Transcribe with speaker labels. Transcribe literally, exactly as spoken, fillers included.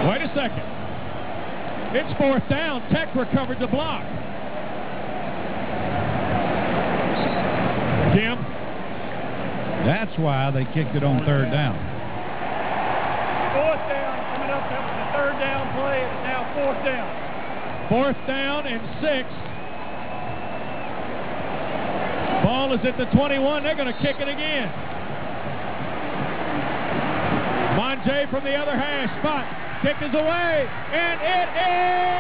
Speaker 1: Wait a second. It's fourth down. Tech recovered the block. Kim?
Speaker 2: That's why they kicked it on third down.
Speaker 3: Fourth down coming up. That was the third down play. It's now fourth down.
Speaker 1: Fourth down and six. Ball is at the twenty-one. They're going to kick it again. Monjay from the other hash. Spot. Kick is away. And it is